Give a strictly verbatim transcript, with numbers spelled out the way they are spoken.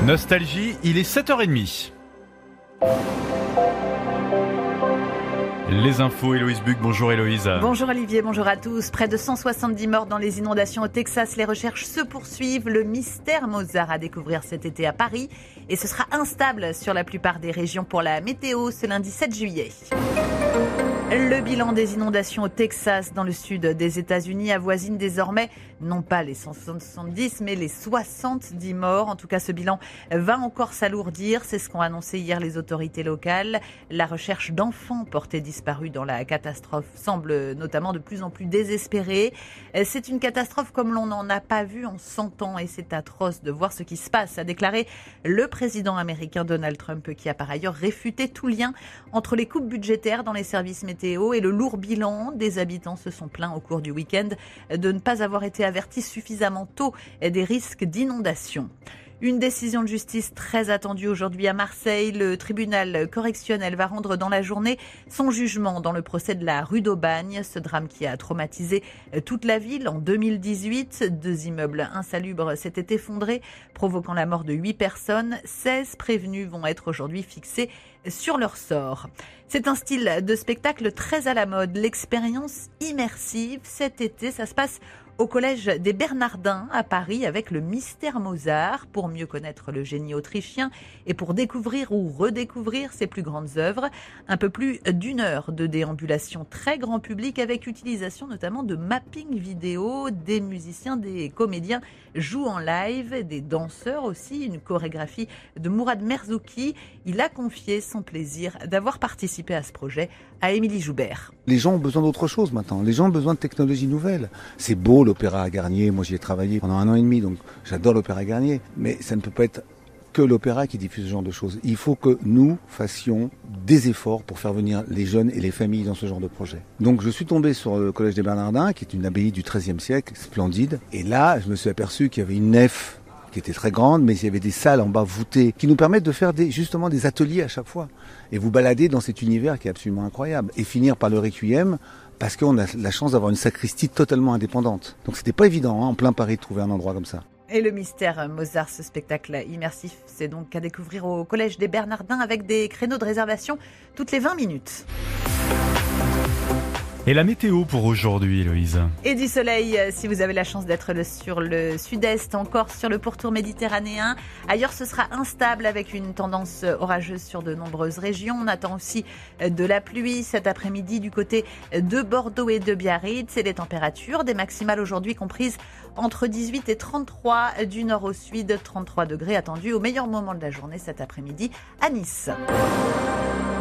Nostalgie, il est sept heures trente. Les infos, Héloïse Buc. Bonjour Héloïse. Bonjour Olivier, bonjour à tous. Près de cent soixante-dix morts dans les inondations au Texas. Les recherches se poursuivent. Le mystère Mozart à découvrir cet été à Paris. Et ce sera instable sur la plupart des régions pour la météo ce lundi sept juillet. Le bilan des inondations au Texas, dans le sud des États-Unis, avoisine désormais non pas les cent soixante-dix, mais les soixante-dix morts. En tout cas, ce bilan va encore s'alourdir. C'est ce qu'ont annoncé hier les autorités locales. La recherche d'enfants portés disparus dans la catastrophe semble notamment de plus en plus désespérée. C'est une catastrophe comme l'on n'en a pas vu en cent ans et c'est atroce de voir ce qui se passe, a déclaré le président américain Donald Trump, qui a par ailleurs réfuté tout lien entre les coupes budgétaires dans les services météo et le lourd bilan. Des habitants se sont plaints au cours du week-end de ne pas avoir été avertis suffisamment tôt des risques d'inondation. Une décision de justice très attendue aujourd'hui à Marseille. Le tribunal correctionnel va rendre dans la journée son jugement dans le procès de la rue d'Aubagne. Ce drame qui a traumatisé toute la ville en deux mille dix-huit. Deux immeubles insalubres s'étaient effondrés, provoquant la mort de huit personnes. seize prévenus vont être aujourd'hui fixés sur leur sort. C'est un style de spectacle très à la mode, l'expérience immersive. Cet été, ça se passe au collège des Bernardins à Paris avec le mystère Mozart, pour mieux connaître le génie autrichien et pour découvrir ou redécouvrir ses plus grandes œuvres. Un peu plus d'une heure de déambulation très grand public avec utilisation notamment de mapping vidéo. Des musiciens, des comédiens jouent en live, des danseurs aussi, une chorégraphie de Mourad Merzouki. Il a confié son plaisir d'avoir participé à ce projet à Émilie Joubert. Les gens ont besoin d'autre chose maintenant. Les gens ont besoin de technologies nouvelles. C'est beau l'opéra à Garnier. Moi, j'y ai travaillé pendant un an et demi, donc j'adore l'opéra à Garnier. Mais ça ne peut pas être que l'opéra qui diffuse ce genre de choses. Il faut que nous fassions des efforts pour faire venir les jeunes et les familles dans ce genre de projet. Donc je suis tombé sur le collège des Bernardins, qui est une abbaye du treizième siècle, splendide. Et là, je me suis aperçu qu'il y avait une nef qui était très grande, mais il y avait des salles en bas voûtées qui nous permettent de faire des, justement des ateliers à chaque fois. Et vous balader dans cet univers qui est absolument incroyable. Et finir par le Requiem, parce qu'on a la chance d'avoir une sacristie totalement indépendante. Donc c'était pas évident, hein, en plein Paris, de trouver un endroit comme ça. Et le mystère Mozart, ce spectacle immersif, c'est donc à découvrir au collège des Bernardins avec des créneaux de réservation toutes les vingt minutes. Et la météo pour aujourd'hui, Héloïse? Et du soleil, si vous avez la chance d'être le, sur le sud-est, encore sur le pourtour méditerranéen. Ailleurs, ce sera instable avec une tendance orageuse sur de nombreuses régions. On attend aussi de la pluie cet après-midi du côté de Bordeaux et de Biarritz. Et les températures, des maximales aujourd'hui comprises entre dix-huit et trente-trois, du nord au sud, trente-trois degrés attendus au meilleur moment de la journée cet après-midi à Nice.